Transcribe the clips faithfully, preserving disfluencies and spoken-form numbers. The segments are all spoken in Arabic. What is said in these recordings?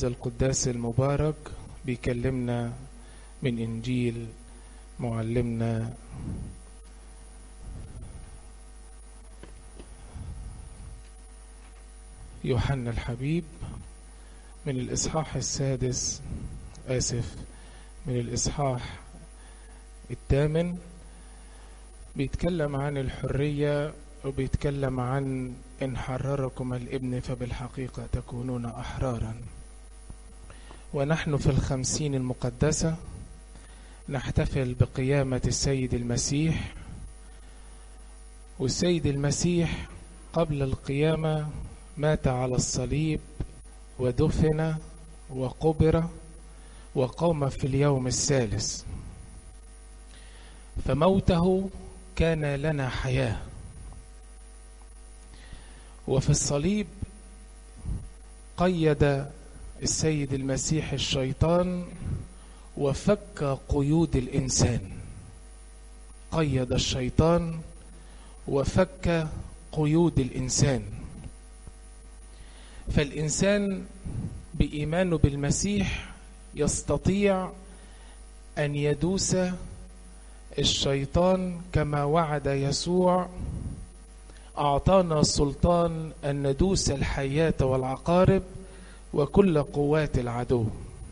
هذا القداس المبارك بيكلمنا من إنجيل معلمنا يوحنا الحبيب من الإصحاح السادس آسف من الإصحاح الثامن. بيتكلم عن الحرية وبيتكلم عن إن حرركم الابن فبالحقيقة تكونون أحرارا. ونحن في الخمسين المقدسة نحتفل بقيامة السيد المسيح، والسيد المسيح قبل القيامة مات على الصليب ودفن وقبر وقام في اليوم الثالث، فموته كان لنا حياة. وفي الصليب قيد السيد المسيح الشيطان وفك قيود الإنسان، قيد الشيطان وفك قيود الإنسان. فالإنسان بإيمانه بالمسيح يستطيع أن يدوس الشيطان كما وعد يسوع: أعطانا سلطان أن ندوس الحياة والعقارب وكل قوات العدو.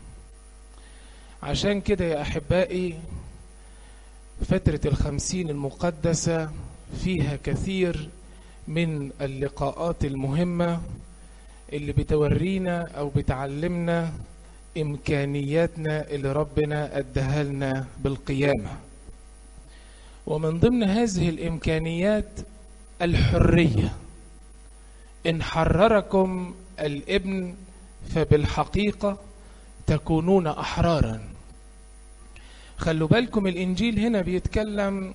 عشان كده يا أحبائي فترة الخمسين المقدسة فيها كثير من اللقاءات المهمة اللي بتورينا أو بتعلمنا إمكانياتنا اللي ربنا أداها لنا بالقيامة. ومن ضمن هذه الإمكانيات الحرية. إن حرركم الابن فبالحقيقة تكونون أحرارا. خلوا بالكم الإنجيل هنا بيتكلم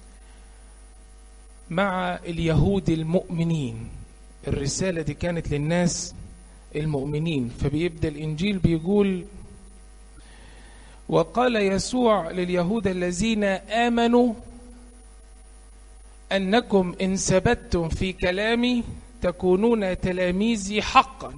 مع اليهود المؤمنين، الرسالة دي كانت للناس المؤمنين. فبيبدأ الإنجيل بيقول: وقال يسوع لليهود الذين آمنوا أنكم إن ثبتتم في كلامي تكونون تلاميذي حقا.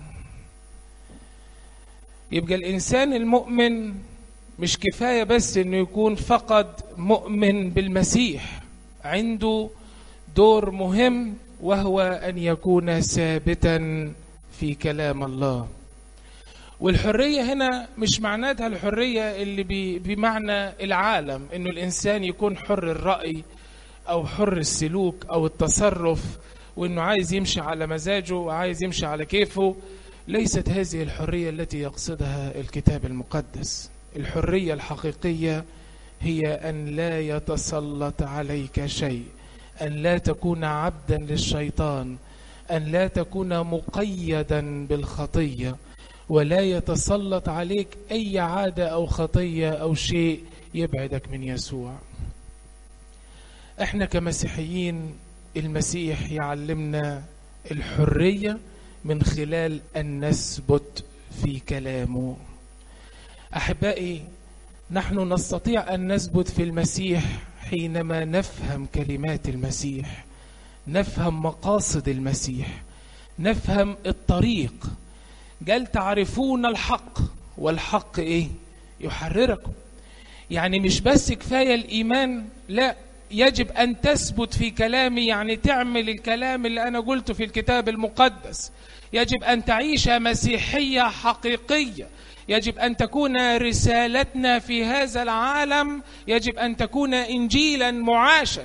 يبقى الإنسان المؤمن مش كفاية بس إنه يكون فقط مؤمن بالمسيح، عنده دور مهم وهو أن يكون ثابتا في كلام الله. والحرية هنا مش معناتها الحرية اللي بمعنى العالم، إنه الإنسان يكون حر الرأي أو حر السلوك أو التصرف، وإنه عايز يمشي على مزاجه وعايز يمشي على كيفه. ليست هذه الحرية التي يقصدها الكتاب المقدس. الحرية الحقيقية هي أن لا يتسلط عليك شيء، أن لا تكون عبدا للشيطان، أن لا تكون مقيدا بالخطية، ولا يتسلط عليك أي عادة أو خطية أو شيء يبعدك من يسوع. احنا كمسيحيين المسيح يعلمنا الحرية من خلال أن نثبت في كلامه. أحبائي، نحن نستطيع أن نثبت في المسيح حينما نفهم كلمات المسيح، نفهم مقاصد المسيح، نفهم الطريق. قال: تعرفون الحق والحق إيه؟ يحرركم. يعني مش بس كفاية الإيمان، لا، يجب أن تثبت في كلامي، يعني تعمل الكلام اللي أنا قلته في الكتاب المقدس. يجب أن تعيش مسيحية حقيقية. يجب أن تكون رسالتنا في هذا العالم، يجب أن تكون إنجيلا معاشا،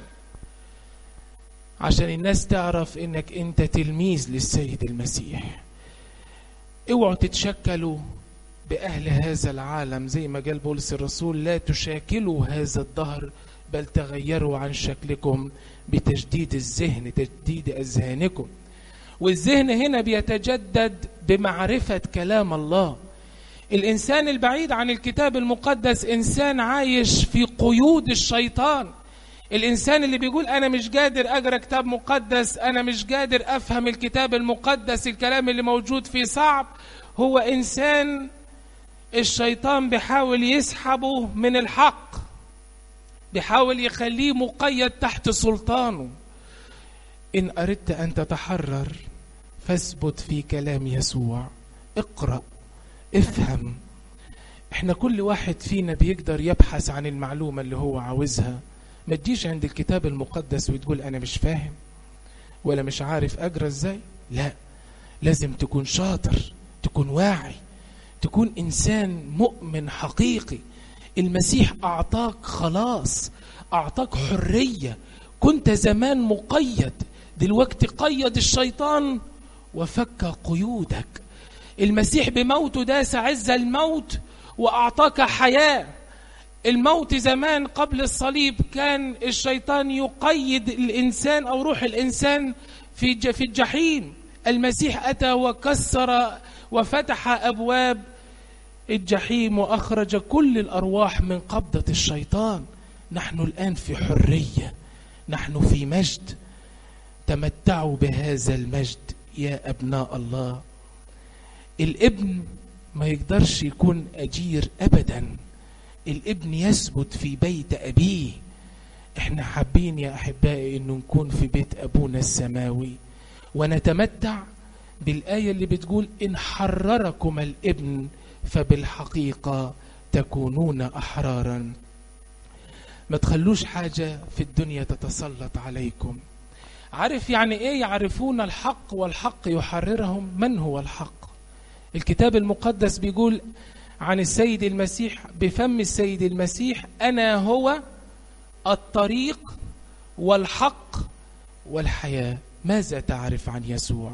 عشان الناس تعرف إنك أنت تلميذ للسيد المسيح. اوعوا تتشكلوا بأهل هذا العالم، زي ما قال بولس الرسول: لا تشاكلوا هذا الدهر بل تغيروا عن شكلكم بتجديد الذهن، تجديد أذهانكم. والذهن هنا بيتجدد بمعرفة كلام الله. الإنسان البعيد عن الكتاب المقدس إنسان عايش في قيود الشيطان. الإنسان اللي بيقول أنا مش قادر أقرأ كتاب مقدس، أنا مش قادر أفهم الكتاب المقدس، الكلام اللي موجود فيه صعب، هو إنسان الشيطان بيحاول يسحبه من الحق، بيحاول يخليه مقيد تحت سلطانه. إن أردت أن تتحرر فاثبت في كلام يسوع. اقرأ افهم. احنا كل واحد فينا بيقدر يبحث عن المعلومة اللي هو عاوزها. ما تجيش عند الكتاب المقدس وتقول انا مش فاهم ولا مش عارف اجرى ازاي. لا، لازم تكون شاطر، تكون واعي، تكون انسان مؤمن حقيقي. المسيح اعطاك خلاص، اعطاك حرية. كنت زمان مقيد، دلوقتي قيد الشيطان وفك قيودك. المسيح بموته داس عز الموت واعطاك حياة. الموت زمان قبل الصليب كان الشيطان يقيد الانسان او روح الانسان في في الجحيم. المسيح اتى وكسر وفتح ابواب الجحيم واخرج كل الارواح من قبضة الشيطان. نحن الان في حرية، نحن في مجد. تمتعوا بهذا المجد يا ابناء الله. الابن ما يقدرش يكون اجير ابدا، الابن يثبت في بيت ابيه. احنا حابين يا احبائي انه نكون في بيت ابونا السماوي ونتمتع بالايه اللي بتقول ان حرركم الابن فبالحقيقه تكونون احرارا. ما تخلوش حاجه في الدنيا تتسلط عليكم. عارف يعني ايه يعرفون الحق والحق يحررهم؟ من هو الحق؟ الكتاب المقدس بيقول عن السيد المسيح بفم السيد المسيح أنا هو الطريق والحق والحياة. ماذا تعرف عن يسوع؟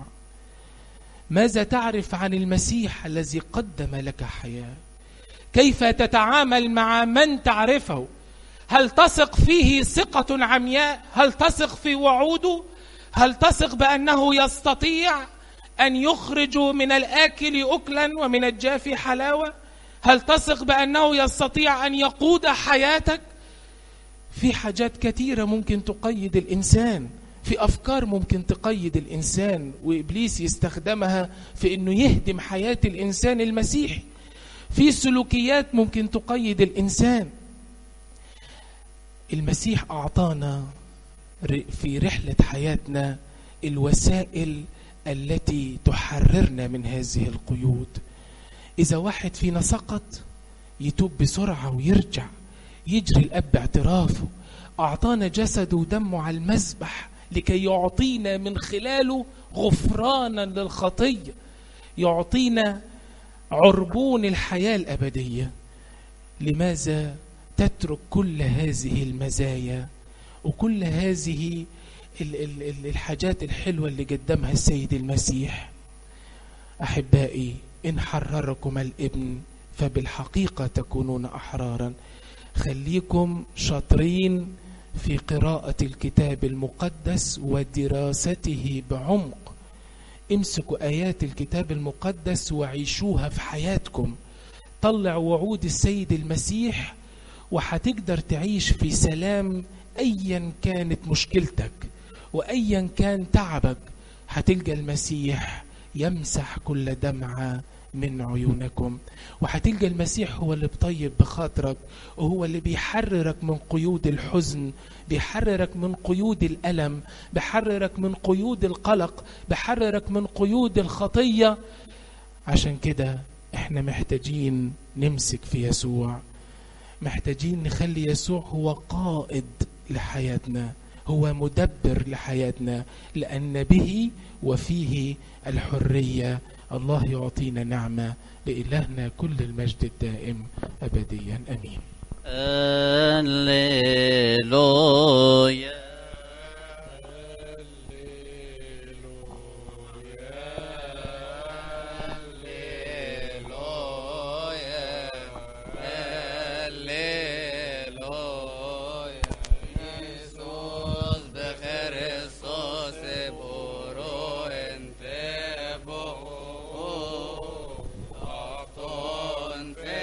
ماذا تعرف عن المسيح الذي قدم لك حياة؟ كيف تتعامل مع من تعرفه؟ هل تثق فيه ثقة عمياء؟ هل تثق في وعوده؟ هل تثق بأنه يستطيع أن يخرج من الآكل أكلا ومن الجافي حلاوة؟ هل تثق بأنه يستطيع أن يقود حياتك؟ في حاجات كثيرة ممكن تقيد الإنسان، في أفكار ممكن تقيد الإنسان وإبليس يستخدمها في أنه يهدم حياة الإنسان المسيحي. في سلوكيات ممكن تقيد الإنسان. المسيح أعطانا في رحلة حياتنا الوسائل التي تحررنا من هذه القيود. إذا واحد فينا سقط يتوب بسرعة ويرجع، يجري الأب اعترافه. أعطانا جسده ودمه على المذبح لكي يعطينا من خلاله غفرانا للخطية، يعطينا عربون الحياة الأبدية. لماذا تترك كل هذه المزايا وكل هذه الحاجات الحلوة اللي قدمها السيد المسيح؟ أحبائي، إن حرركم الابن فبالحقيقة تكونون أحرارا. خليكم شاطرين في قراءة الكتاب المقدس ودراسته بعمق. امسكوا آيات الكتاب المقدس وعيشوها في حياتكم. طلعوا وعود السيد المسيح وحتقدر تعيش في سلام أيا كانت مشكلتك وأيا كان تعبك. هتلقى المسيح يمسح كل دمعة من عيونكم، وهتلقى المسيح هو اللي بطيب بخاطرك، وهو اللي بيحررك من قيود الحزن، بيحررك من قيود الألم، بيحررك من قيود القلق، بيحررك من قيود الخطية. عشان كده احنا محتاجين نمسك في يسوع، محتاجين نخلي يسوع هو قائد لحياتنا، هو مدبر لحياتنا، لأن به وفيه الحرية. الله يعطينا نعمة. لإلهنا كل المجد الدائم أبديا. أمين. هللويا.